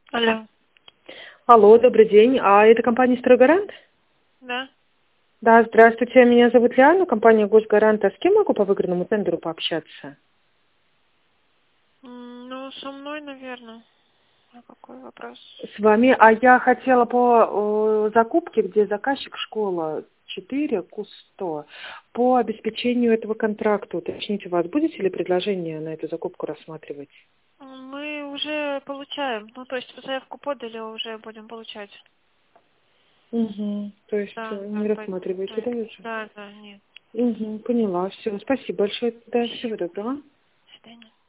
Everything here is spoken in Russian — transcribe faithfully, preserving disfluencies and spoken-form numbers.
Алло. Алло, добрый день. А это компания «Стройгарант»? Да. Да, здравствуйте. Меня зовут Лиана, компания «Госгарант». А с кем могу по выигранному тендеру пообщаться? М, Ну, со мной, наверное. А какой вопрос? С вами. А я хотела по э, закупке, где заказчик школа четыре, Кусто, по обеспечению этого контракта уточнить у вас, будете ли предложение на эту закупку рассматривать? М, Мы уже получаем. Ну, то есть заявку подали, уже будем получать. Угу. То есть Да, э, да, не по- то рассматриваете, да, есть- уже? да, да, нет. Угу, поняла. Все, спасибо большое. Да, всего Спасибо. доброго. До свидания.